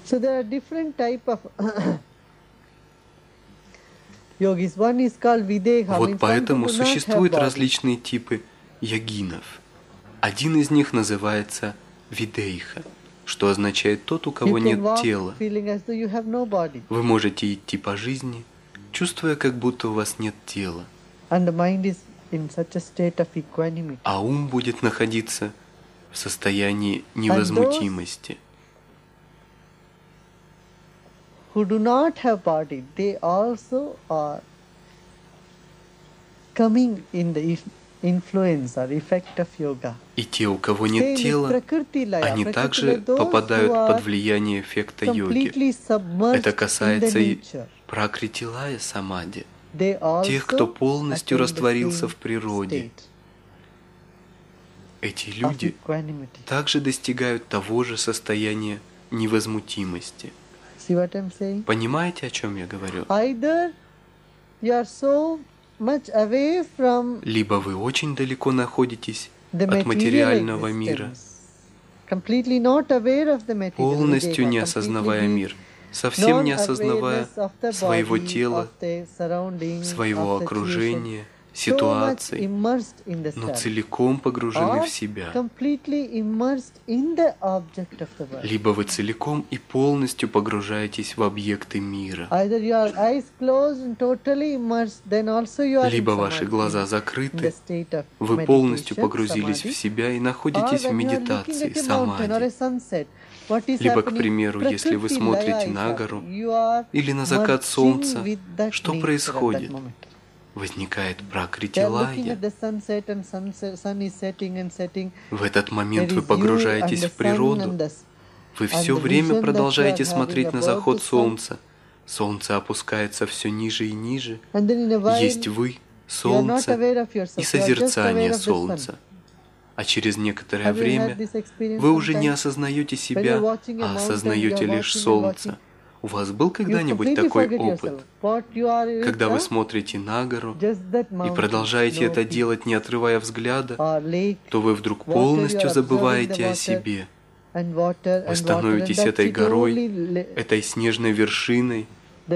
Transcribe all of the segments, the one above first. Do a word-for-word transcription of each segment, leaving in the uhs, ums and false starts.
So there are different type of yogis. One is called videha. Вот поэтому существуют различные типы йогинов. Один из них называется видейха, что означает тот, у кого нет тела. Вы можете идти по жизни, чувствуя, как будто у вас нет тела. А ум будет находиться в состоянии невозмутимости. Who do not have body, they also are coming in the influence or effect of yoga. И те, у кого нет тела, они также попадают под влияние эффекта йоги. Это касается и пракрити-лая самади, тех, кто полностью растворился в природе. Эти люди также достигают того же состояния невозмутимости. Понимаете, о чем я говорю? Либо вы очень далеко находитесь от материального мира, полностью не осознавая мир, совсем не осознавая своего тела, своего окружения, ситуаций, но целиком погружены в себя. Либо вы целиком и полностью погружаетесь в объекты мира. Либо ваши глаза закрыты, вы полностью погрузились в себя и находитесь в медитации, самади. Либо, к примеру, если вы смотрите на гору или на закат солнца, что происходит? Возникает пракрити-лая. В этот момент вы погружаетесь в природу. Вы все время продолжаете смотреть на заход солнца. Солнце опускается все ниже и ниже. Есть вы, солнце и созерцание солнца. А через некоторое время вы уже не осознаете себя, а осознаете лишь солнце. У вас был когда-нибудь такой опыт, когда вы смотрите на гору и продолжаете это делать, не отрывая взгляда, то вы вдруг полностью забываете о себе. Вы становитесь этой горой, этой снежной вершиной.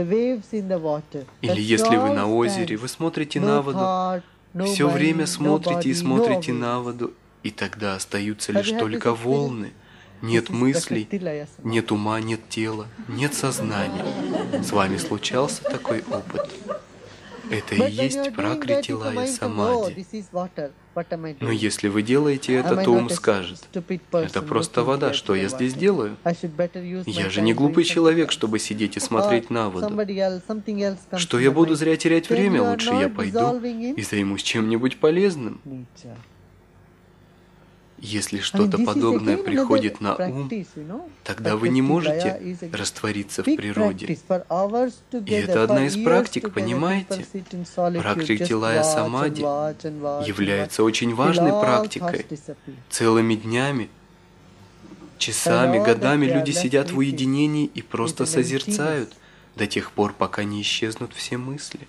Или если вы на озере, вы смотрите на воду, все время смотрите и смотрите на воду, и тогда остаются лишь только волны. Нет мыслей, нет ума, нет тела, нет сознания. С вами случался такой опыт? Это и есть пракрити-лая самади. Но если вы делаете это, то ум скажет: это просто вода, что я здесь делаю? Я же не глупый человек, чтобы сидеть и смотреть на воду. Что я буду зря терять время? Лучше я пойду и займусь чем-нибудь полезным. Если что-то подобное приходит на ум, тогда вы не можете раствориться в природе. И это одна из практик, понимаете? Пракрити-лая самади является очень важной практикой. Целыми днями, часами, годами люди сидят в уединении и просто созерцают до тех пор, пока не исчезнут все мысли.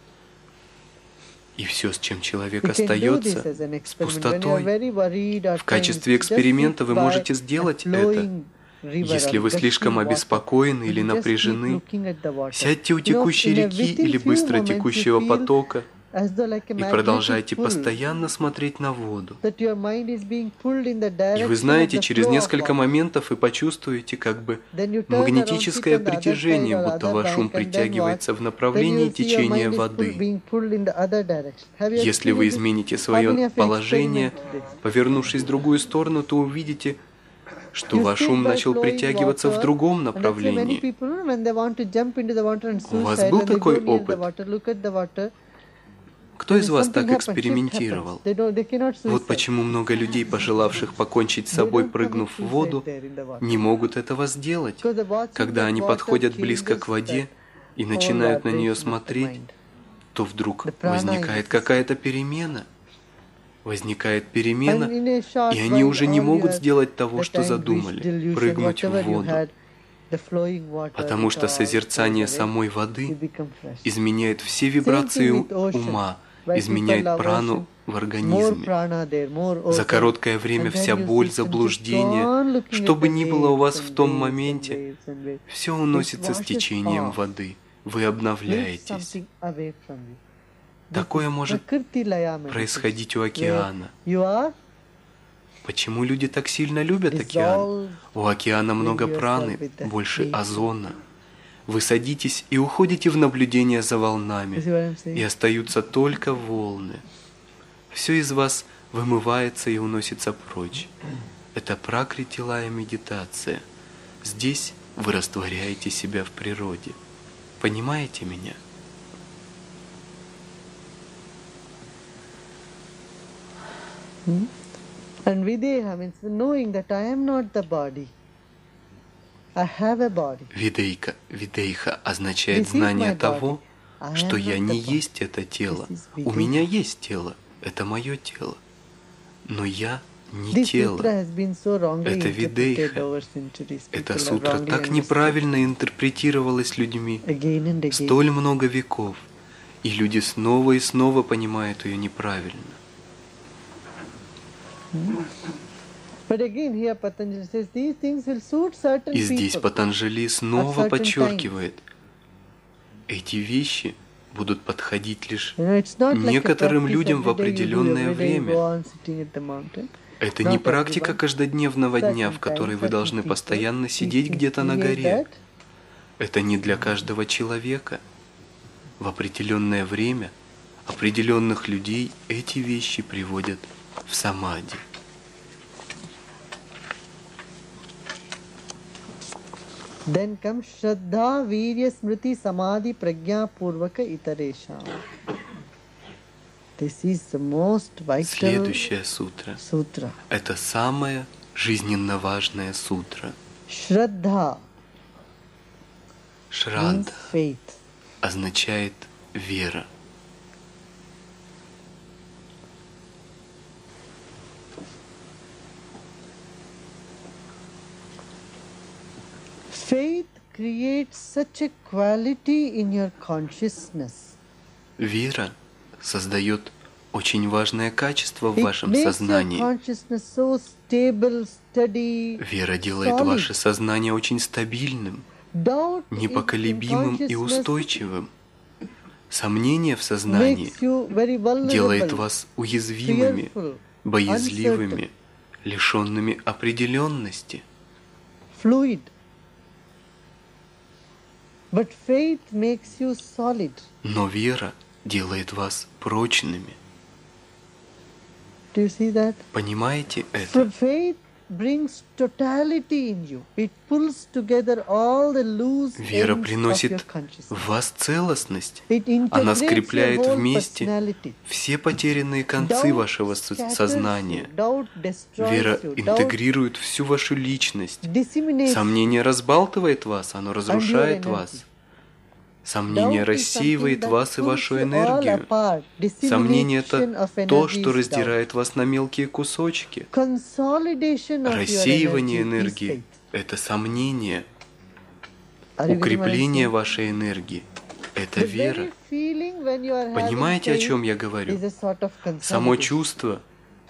И все, с чем человек остается, с пустотой. В качестве эксперимента вы можете сделать это. Если вы слишком обеспокоены или напряжены, сядьте у текущей реки или быстро текущего потока и продолжайте постоянно смотреть на воду. И вы знаете, через несколько моментов вы почувствуете как бы магнетическое притяжение, будто ваш ум притягивается в направлении течения воды. Если вы измените свое положение, повернувшись в другую сторону, то увидите, что ваш ум начал притягиваться в другом направлении. У вас был такой опыт? Кто из вас так экспериментировал? Вот почему много людей, пожелавших покончить с собой, прыгнув в воду, не могут этого сделать. Когда они подходят близко к воде и начинают на нее смотреть, то вдруг возникает какая-то перемена. Возникает перемена, и они уже не могут сделать того, что задумали, прыгнуть в воду. Потому что созерцание самой воды изменяет все вибрации ума изменяет прану в организме. За короткое время вся боль, заблуждение, что бы ни было у вас в том моменте, все уносится с течением воды. Вы обновляетесь. Такое может происходить у океана. Почему люди так сильно любят океан? У океана много праны, больше озона. Вы садитесь и уходите в наблюдение за волнами, и остаются только волны. Все из вас вымывается и уносится прочь. Это пракрити-лая медитация. Здесь вы растворяете себя в природе. Понимаете меня? And videha means knowing that I am not the body. I have a body. Видейка, видейха означает знание того, что я не есть это тело. У меня есть тело, это мое тело. Но я не тело. Это видейха. Эта сутра так неправильно интерпретировалась людьми столь много веков, и люди снова и снова понимают ее неправильно. И здесь Патанджали снова подчеркивает, эти вещи будут подходить лишь некоторым людям в определенное время. Это не практика каждодневного дня, в которой вы должны постоянно сидеть где-то на горе. Это не для каждого человека. В определенное время определенных людей эти вещи приводят в самадhi. Then comes Shraddha, Virya, Smriti, Samadhi, Prajna, Purvaka, Itaresham. This is the most vital Следующая сутра. Сутра. Это самая жизненно важная сутра. Shraddha. Шрадда faith. Означает вера. Faith creates such a quality in your consciousness. Вера создает очень важное качество в вашем сознании. So stable, steady, Вера делает solid. ваше сознание очень стабильным, непоколебимым и устойчивым. Сомнение в сознании делает вас уязвимыми, боязливыми, лишенными определенности. Fluid. But faith makes you solid. Но вера делает вас прочными. Do you see that? Понимаете это? Faith brings totality in you. It pulls together all the loose Вера ends of your приносит consciousness. в вас целостность. It integrates Она your скрепляет whole вместе personality. все потерянные концы Doubt вашего со- scatters сознания. you. Doubt destroys Вера you. Doubt интегрирует всю вашу личность. disseminates Сомнение разбалтывает вас, оно разрушает energy. вас. Сомнение Doubt is рассеивает something that вас и вашу pulls you all энергию. apart. Сомнение — Dissemination это of то, energy что is doubt. раздирает вас на мелкие кусочки. Consolidation of your Рассеивание energy is энергии faith. — это сомнение. Are you getting what I'm Укрепление saying? вашей энергии — это The вера. very feeling when you are having Понимаете, о faith чем я говорю? is a sort of Само consolidation. чувство,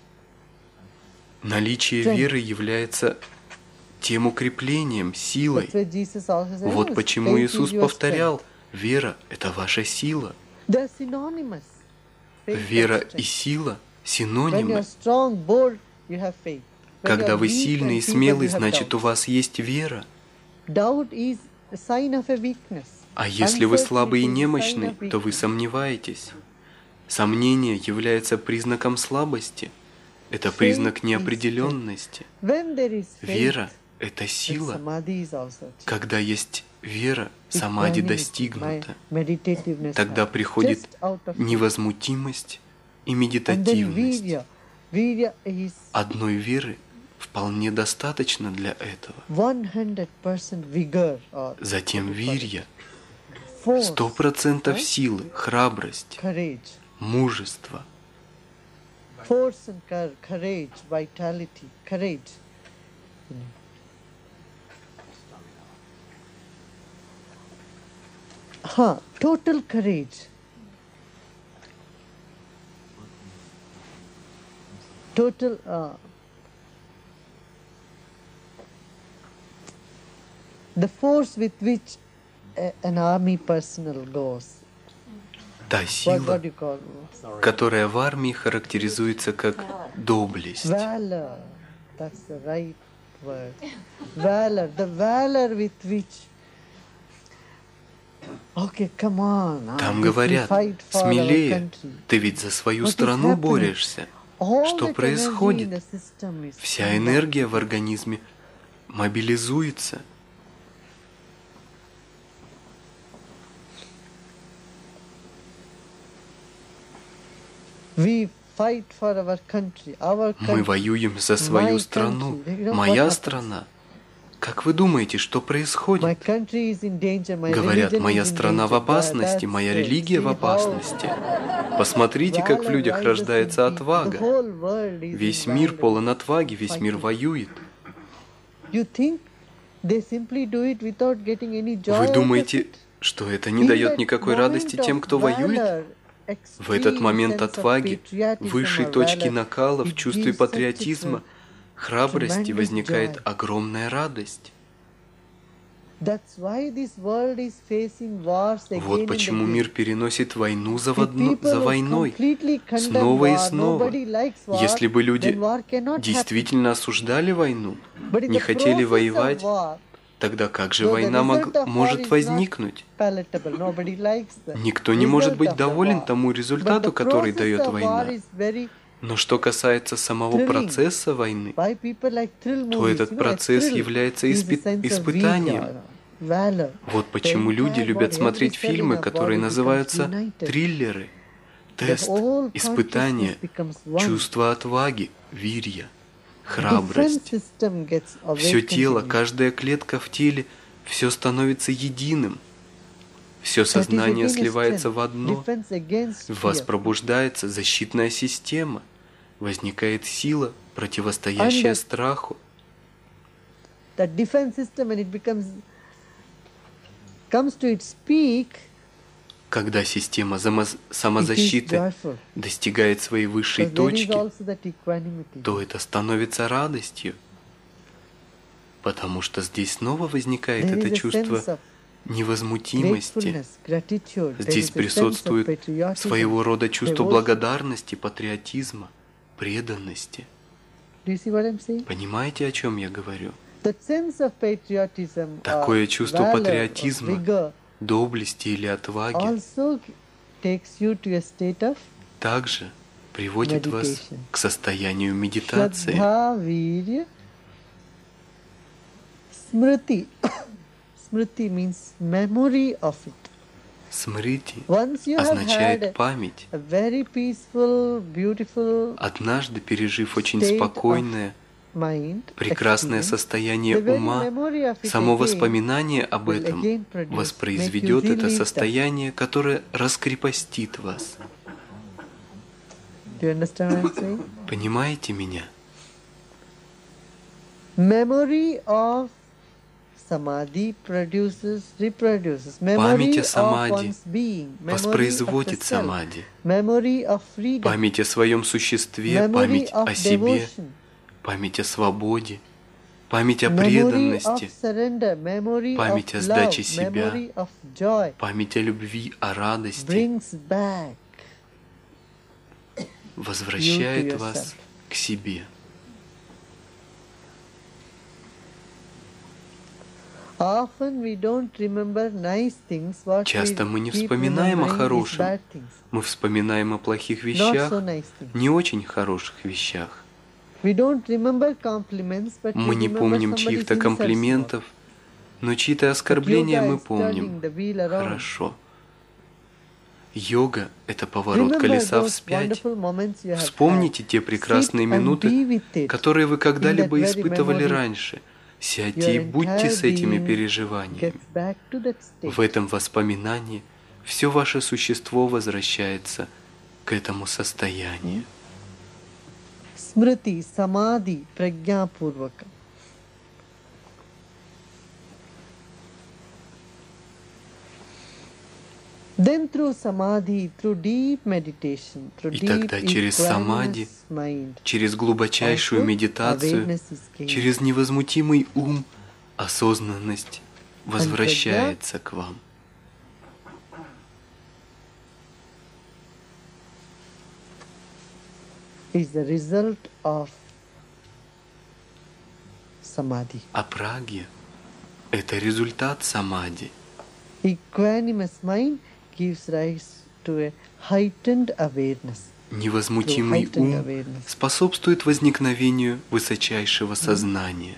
наличие Strength. веры является тем укреплением, силой. That's why Jesus also said, Вот "Oh, почему faith is Иисус your повторял, вера — это ваша сила. strength." They're synonymous. Faith Вера and и strength. сила When you're синонимы. strong, bold, you have faith. When Когда you're вы weak сильный и and feeble, смелый, you have значит, у doubt. вас есть вера. Doubt is a sign of a weakness. А если вы слабый и Uncertainty is a sign немощный, of то вы weakness. сомневаетесь. Сомнение является признаком слабости. Это признак неопределенности. When there is faith, Вера — это then сила. samadhi is also achieved. Когда есть вера, самадhi Equanimity, достигнута. my meditativeness Тогда happens. приходит Just out of faith. невозмутимость и And then медитативность. virya. Virya is Одной веры вполне достаточно для этого. one hundred percent vigor or Затем вирья, force, сто процентов right? силы, храбрость, courage. мужество. Force and cour- courage, vitality, courage. Huh, total courage. total uh, the force with which a, an army personnel goes. Та What, сила, what do you call it? которая в армии характеризуется как доблесть. Valor. That's the right word. Valor. The valor with which. Okay, come on. Там if we говорят, fight for our смелее, country. ты ведь за свою What is страну happening? борешься. All Что that energy in происходит? the system is Вся pumped up. энергия в организме мобилизуется. We fight for our country, our Мы country. воюем за свою My страну. country. You know what Моя happens? страна. Как вы думаете, что My происходит? country is in danger, my Говорят, religion моя is in страна в danger. опасности, That's моя it. религия в See how опасности. Посмотрите, как в valor людях rises рождается in people. The отвага. whole world is Весь in мир valor. полон отваги, весь мир Fighting. воюет. You think they simply do it without getting any joy Вы out of думаете, it? что это не In дает that никакой moment радости тем, of кто воюет? valor, В этот extreme момент sense of отваги, patriotism высшей or точки valor, накала, в it чувстве gives such патриотизма, a храбрости tremendous возникает joy. огромная радость. That's why this world is facing wars again Вот and почему again. мир переносит войну за, With водно- people за who войной, completely condemn снова и war, снова. nobody likes war, Если бы люди then war cannot happen. действительно осуждали войну, But in не the хотели process of воевать, war, тогда как же though the война мог- result of war может is not возникнуть? palatable, nobody likes the Никто не может result быть of the доволен war. тому But результату, the который process дает of war война. is very Но что касается самого thrilling. процесса войны, Why people like thrill то movies, этот you know, a процесс thrill является is a испы- sense of испытанием. vigor, valor. Вот почему The люди entire любят body, смотреть every cell in фильмы, our которые body называются becomes united. триллеры. The Тест, whole испытание, consciousness becomes one. чувство отваги, вирья, Defense храбрость. system gets Все awakened тело, in you. каждая клетка в теле, все становится единым. Все That is сознание again a сливается strength. в одно. Defense against В вас fear. пробуждается защитная система. Возникает сила, противостоящая Under- страху. The defense system, when it becomes comes to its peak, Когда система замаз- it is самозащиты joyful. достигает своей высшей Because there is точки, also that equanimity. то это становится радостью. Потому что здесь снова возникает There это is a чувство sense of невозмутимости. gratefulness, gratitude. There Здесь is a sense of присутствует patriotism, своего рода чувство devotion. благодарности, патриотизма, преданности. Do you see what I'm saying? Понимаете, о чем я говорю? That sense of patriotism, Такое or чувство valor, or патриотизма, vigor, доблести или отваги also takes you to a state of также приводит вас meditation. к состоянию медитации. Shraddha, virya, smriti. Smriti means memory of it. Смрити Once you have had означает память. a very peaceful, beautiful Однажды пережив очень state спокойное, mind, прекрасное experience, состояние the very ума, memory of it само again воспоминание об will этом again produce, воспроизведет make you это relive that. состояние, которое раскрепостит вас. Do you understand what I'm saying? Понимаете меня? Memory of samadhi produces, reproduces. Memory Память о of самади one's being, memory of the воспроизводит self, самади. memory of freedom, Память о своем существе, memory память of о себе, devotion, память о свободе, память о memory преданности, of surrender, memory память о of сдаче love, себя, memory of joy, память о любви, о радости brings back возвращает you to вас yourself. к себе. Often we don't remember nice things, what Часто we мы не keep вспоминаем о remembering is хорошем. bad things, Мы вспоминаем о плохих not вещах, so nice things. не очень хороших вещах. We don't remember compliments, but Мы we не remember помним somebody's чьих-то insults more. комплиментов, но чьи-то But оскорбления yoga мы is turning помним. the wheel around. Хорошо. Йога — это поворот Remember колеса those вспять. wonderful moments you have Вспомните had. те прекрасные Sit and be минуты, with it. которые вы когда-либо in that very испытывали memory. раньше. Сядьте и Your будьте с entire этими being переживаниями. gets back to that state. В этом воспоминании все ваше существо возвращается к этому состоянию. Smriti, samadhi, prajna purvaka. Then through samadhi, through deep meditation, through И deep тогда через самади, mind, через глубочайшую медитацию, через невозмутимый ум, осознанность возвращается к вам. Is the result of samadhi. А прагья — это результат самади. Equanimous mind gives rise to a heightened awareness. Невозмутимый ум способствует возникновению высочайшего сознания.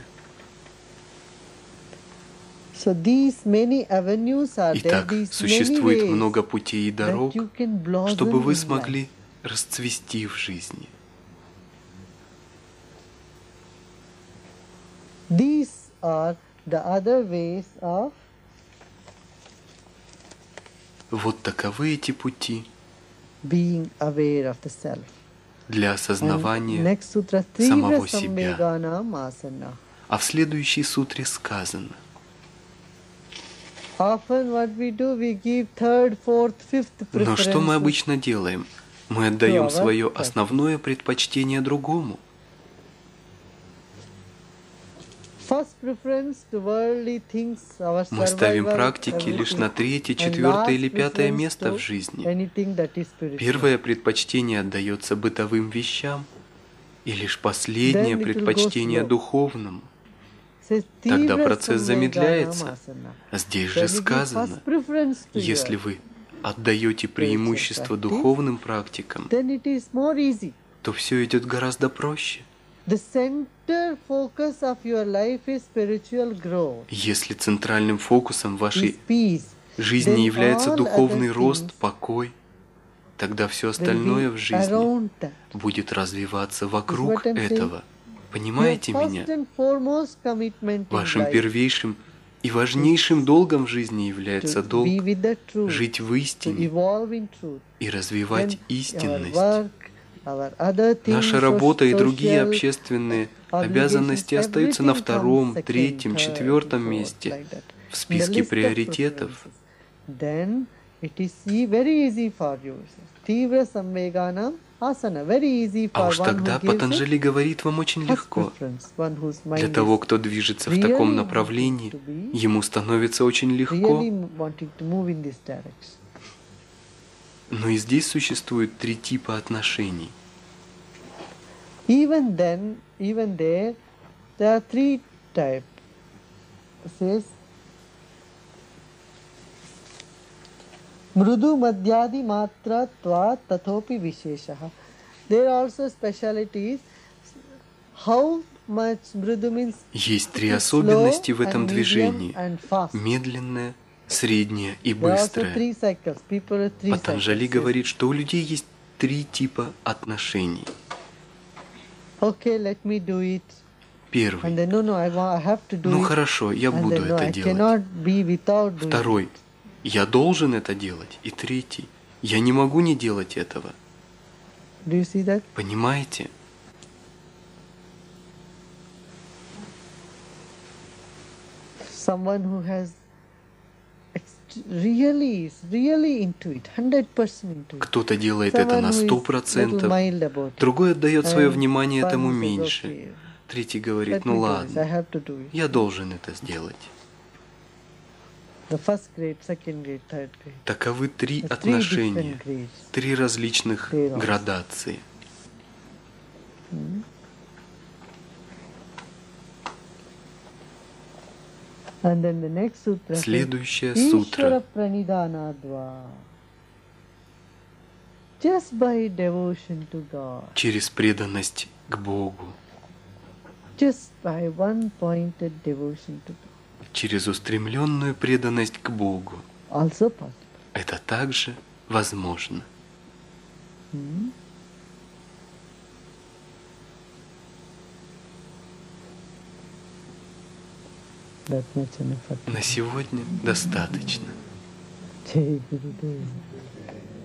So these many avenues are there, Итак, these существует many много ways путей и дорог, that you can blossom чтобы вы in смогли life. расцвести в жизни. These are the other ways of Вот таковы эти пути being aware of the self. для And осознавания next sutra, самого Trivra себя. Samveganam Asana. А в следующей сутре сказано: Often what we do, we give third, fourth, fifth но что мы preferences. обычно делаем? Мы отдаем свое основное предпочтение другому. First preference to worldly things, our Мы ставим survival, практики лишь на everything. третье, And четвертое last или пятое preference место to в жизни. anything that is spiritual. Первое предпочтение отдается бытовым вещам, и лишь последнее Then it will go предпочтение slow. духовному. Says, Тогда "Tivra процесс замедляется. samveganam asana". А здесь When же you give сказано: first preference to если your, вы отдаете преимущество practice, духовным практикам, then it is more easy. то все идет гораздо проще. The center focus of your life is spiritual growth, Если центральным фокусом is вашей peace. жизни Then является all духовный other рост, things покой, тогда все will остальное be в жизни around that. будет развиваться вокруг what I'm saying? этого. Понимаете Your меня? first and foremost commitment in Вашим life первейшим и важнейшим долгом в жизни является to долг be with the truth, жить в to истине evolve in truth. и развивать Then our истинность. work, our other things, Наша работа и другие social общественные obligations, обязанности остаются на everything втором, comes second, третьем, third, четвертом fourth, месте like that. в In the списке list of приоритетов. preferences. Then it is e- very easy for you. Tivra samveganam asana. Very easy А for уж one тогда who gives it Патанджали говорит вам очень first легко. preference, one whose mind Для is того, кто движется в таком really направлении, wanting to be, ему становится очень легко. really wanting to move in this direction. Но и здесь существует три типа отношений. Even then, even there, there are three types. It says, Mrudu madhyadi matra tva tathopi visheshaha. There are also specialities. How much mrudu means Есть три slow особенности в этом and medium движении. and fast. Медленное, среднее и There are also быстрое. three cycles. People are three Патанджали cycles. говорит, что у людей есть три типа отношений. Okay, let me do it. And Первый. then, no, no, I, want, I have to do Ну it. хорошо, я And буду then, no, это I делать. cannot be without doing Второй. it. Я должен это делать. И третий. Я не могу не делать этого. Do you see that? Понимаете? Someone who has ext- really is really into it, hundred percent into it. Кто-то делает это Someone на who is сто little процентов, mild about it. другой отдает свое And внимание one этому who says, меньше. "Okay, Третий let говорит, me ну do this, I ладно, have to do it." я должен это сделать. The first grade, second grade, third grade. Таковы три The three отношения, different grades. три различных Grades. градации. And then the next sutra says, Следующая Ishvara сутра. pranidhanadva. Just by devotion to God, Через преданность к Богу, just by one pointed devotion to God, через устремленную преданность к Богу. also possible. Это также возможно. Hmm? That much enough. На сегодня достаточно. Jai Gurudev.